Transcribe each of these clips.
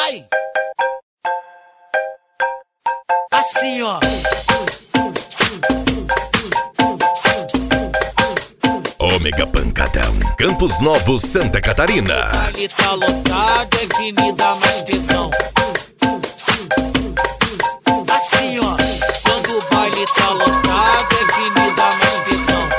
Vai! Assim, ó. Ômega Pancadão, Campos Novos, Santa Catarina. O baile tá lotado, é que me dá mais tesão. Assim, ó. Quando o baile tá lotado, é que me dá mais tesão.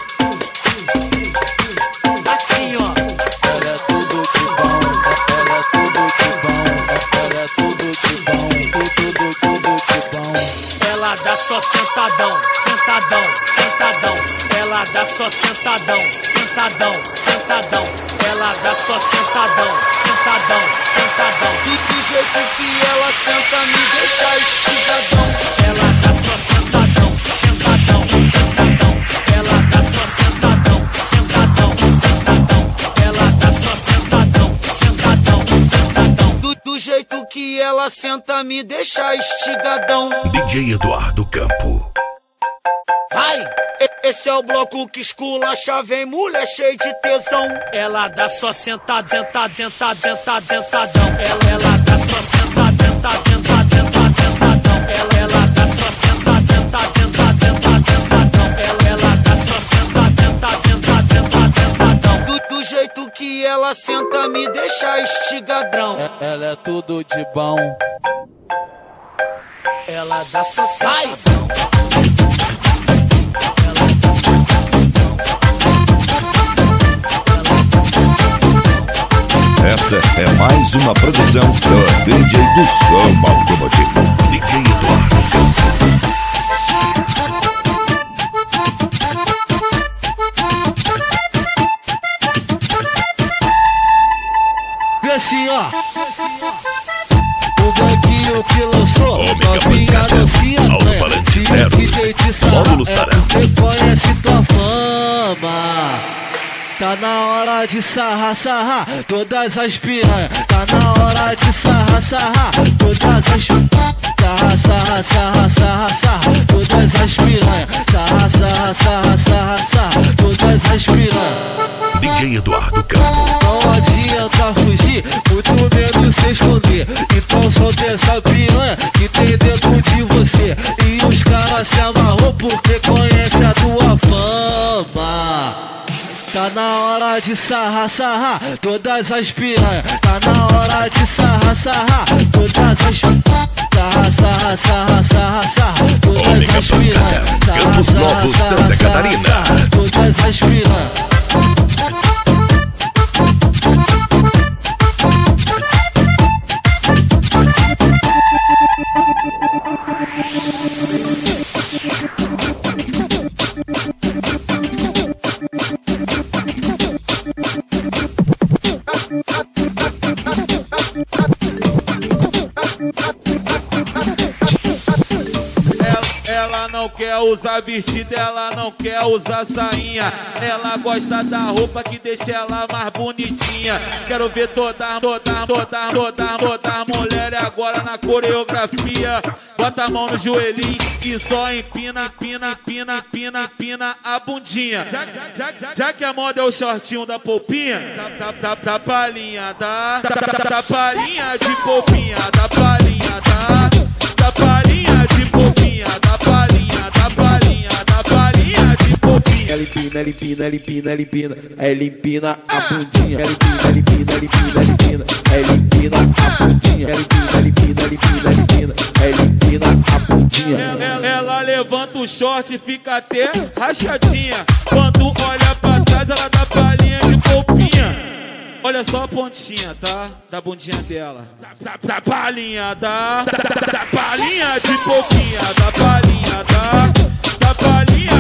Assim, ó. Ela é tudo de bom, ela é tudo de bom, ela é tudo de bom, tudo de bom. Ela dá só sentadão, sentadão, sentadão. Ela dá só sentadão, sentadão, sentadão. Ela dá só sentadão, sentadão, sentadão. E do jeito que ela senta me deixa estigadão. Ela dá só sentadão, sentadão, sentadão. Ela dá só sentadão, sentadão, sentadão. Ela dá só sentadão, sentadão, sentadão. Do jeito que ela senta me deixa estigadão. DJ Eduardo Campo. Vai! Esse é o bloco que esculacha, vem mulher cheia de tesão. Ela dá só sentado, sentado, sentado, sentado, sentadão. Ela dá só sentado, sentado, sentado, sentado, sentadão. Ela dá só sentado, sentado, sentado, sentado, sentadão. Ela dá só sentado, sentado, sentado, sentado, sentadão. Do jeito que ela senta me deixa estigadrão. Ela é tudo de bom. Ela dá só sentadão. Esta é mais uma produção do DJ do Som Automotivo, DJ Eduardo Campo. E assim, ó, o banquinho que lançou Ômega Pancadão, alto-falante zeros, módulos Tarãs. Você conhece tua fama. Tá na hora de sarrar, sarrar todas as piranhas. Tá na hora de sarrar, sarrar todas as piranhas. Sarra, sarra, sarra, sarra, sarra todas as piranhas. Sarra, sarra, sarra, sarra, sarra todas as piranhas. DJ Eduardo Campo. Não adianta fugir, muito menos se esconder. Então solta essa piranha que tem dentro de você. E os caras se amarrou porque conhece a tua fama. Tá na hora de sarrar, sarrar todas as piranhas. Tá na hora de sarrar, sarrar todas as piranhas. Sarra, sarra, sarra, sarra, sarra todas Ômega as piranhas. Pancadão, Campos Novos, Santa Catarina. Todas as piranhas. Ela não quer usar vestido, ela não quer usar sainha. Ela gosta da roupa que deixa ela mais bonitinha. Quero ver toda mulher agora na coreografia. Bota a mão no joelhinho e só empina, empina a bundinha. Já que a moda é o shortinho da polpinha, da palhinha, da palhinha de polpinha, da palhinha, da palhinha de polpinha, da palhinha, da palhinha, da palhinha de polpinha. Ela empina, ela empina, ela empina, ela empina, ela empina a bundinha. Ela empina, ela empina, ela empina, ela empina, ela empina a bundinha. Ela empina, ela empina, ela empina, ela empina, ela empina a bundinha. Ela levanta o short e fica até rachadinha. Quando olha pra trás, ela dá palhinha de polpinha. Olha só a pontinha, tá? Da bundinha dela. Da palhinha, da palhinha de polpinha, da palhinha, da palhinha